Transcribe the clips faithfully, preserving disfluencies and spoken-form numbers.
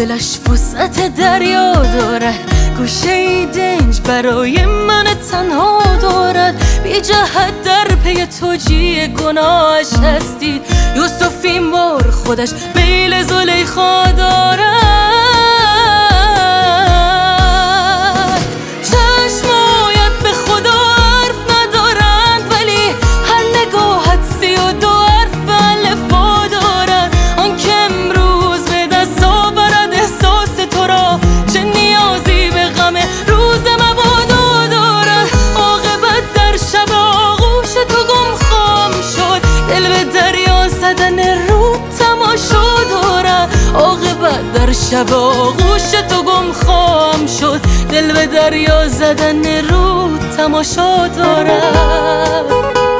دلش وسعت دریا دارد، گوشه دنج برای من تنها دارد. بی جهت در پی توجیه گناهش هستی، یوسف این بار خودش میل زلیخا دارد. چشمایت به خدا حرف ندارند، ولی هر نگاهت سی و دو حرف الفا دارد. آن که امروز به دست آورد احساس تو را، چه نیازی به غم روز مبادا دارد. عاقبت در شب آغوش تو گم خواهم شد، دل به دریا زدن رود تماشا دارد. عاقبت در شب آغوش تو گم خواهم شد، دل به دریا زدن رود تماشا دارد.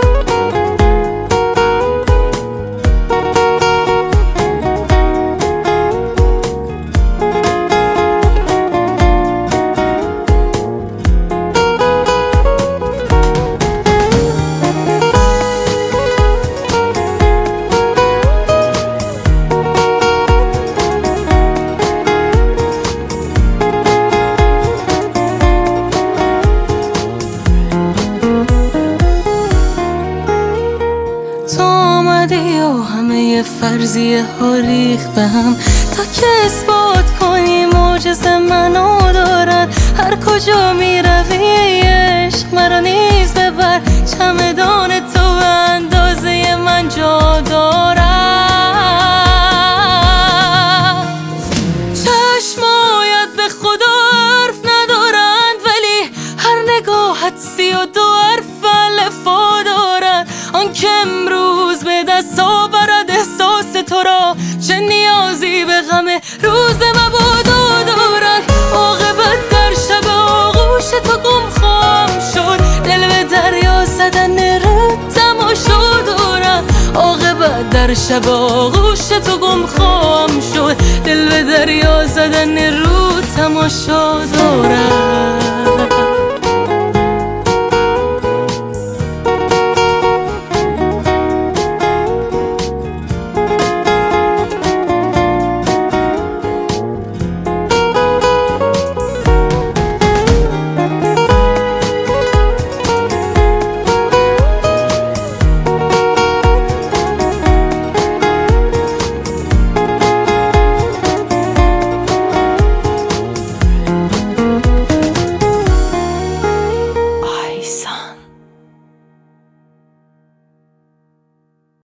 و همه فرضیه ها ریخ به هم، تا که اثبات کنی معجزه منو دارد. هر کجا می روی عشق مرا نیز ببر، چمدان تو به اندازه من جا دارد. چشمایت به خدا حرف ندارند، ولی هر نگاهت سی و دو حرف الفا دارد. آن که امروز به دست آورد احساس تو را، چه نیازی به غم روز مبادا دارد. عاقبت در شب آغوش تو گم خواهم شد، دل به دریا زدن رود تماشا دارد. عاقبت در شب آغوش تو گم خواهم شد، دل به دریا زدن رود تماشا دارد.